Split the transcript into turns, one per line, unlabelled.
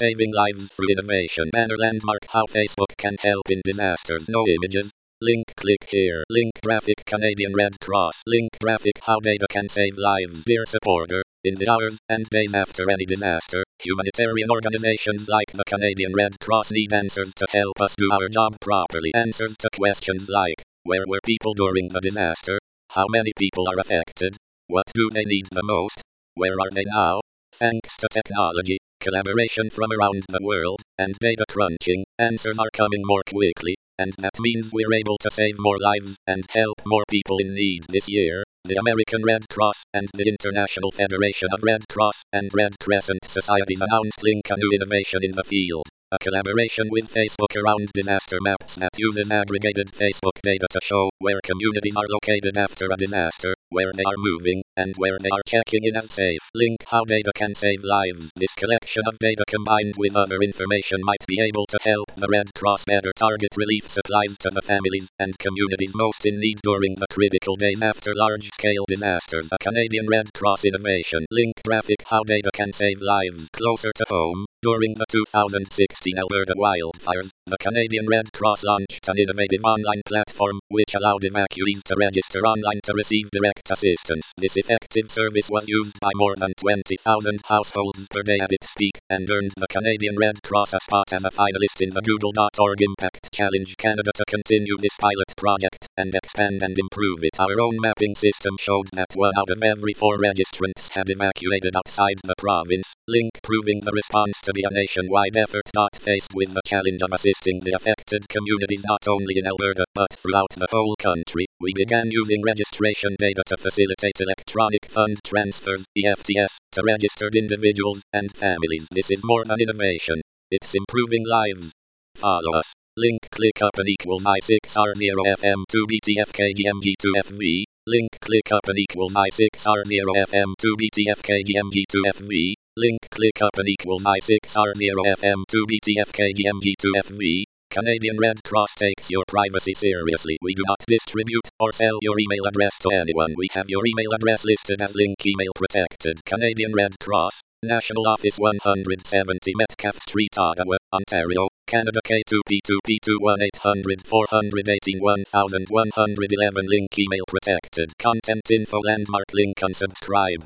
saving lives through innovation. Banner landmark: how Facebook can help in disasters. No images. Link, click here. Link graphic: Canadian Red Cross. Link graphic: how data can save lives. Dear supporter, in the hours and days after any disaster, humanitarian organizations like the Canadian Red Cross need answers to help us do our job properly. Answers to questions like, where were people during the disaster? How many people are affected? What do they need the most? Where are they now? Thanks to technology, collaboration from around the world, and data crunching, answers are coming more quickly, and that means we're able to save more lives and help more people in need. This year, the American Red Cross and the International Federation of Red Cross and Red Crescent Societies announced Link, a new innovation in the field. A collaboration with Facebook around disaster maps that uses aggregated Facebook data to show where communities are located after a disaster, where they are moving, and where they are checking in as safe. Link, how data can save lives. This collection of data combined with other information might be able to help the Red Cross better target relief supplies to the families and communities most in need during the critical days after large-scale disasters. A Canadian Red Cross innovation. Link graphic: how data can save lives. Closer to home, during the 2016 Alberta wildfires, the Canadian Red Cross launched an innovative online platform which allowed evacuees to register online to receive direct assistance. This effective service was used by more than 20,000 households per day at its peak, and earned the Canadian Red Cross a spot as a finalist in the Google.org Impact Challenge Canada to continue this pilot project and expand and improve it. Our own mapping system showed that 1 out of every 4 registrants had evacuated outside the province. Link proving the response to be a nationwide effort. Faced with the challenge of assisting the affected communities not only in Alberta but throughout the whole country, we began using registration data to facilitate electronic fund transfers (EFTS) to registered individuals and families. This is more than innovation, it's improving lives. Follow us. Link click up and equals I6R0FM2BTFKGMG2FV. Link click up and equals I6R0FM2BTFKGMG2FV. Link click up and equals I6R0FM2BTFKGMG2FV. Canadian Red Cross takes your privacy seriously. We do not distribute or sell your email address to anyone. We have your email address listed as Link email protected. Canadian Red Cross, National Office 170 Metcalfe Street, Ottawa, Ontario, Canada. K2P2P21800 418 1111. Link email protected. Content info landmark link unsubscribe.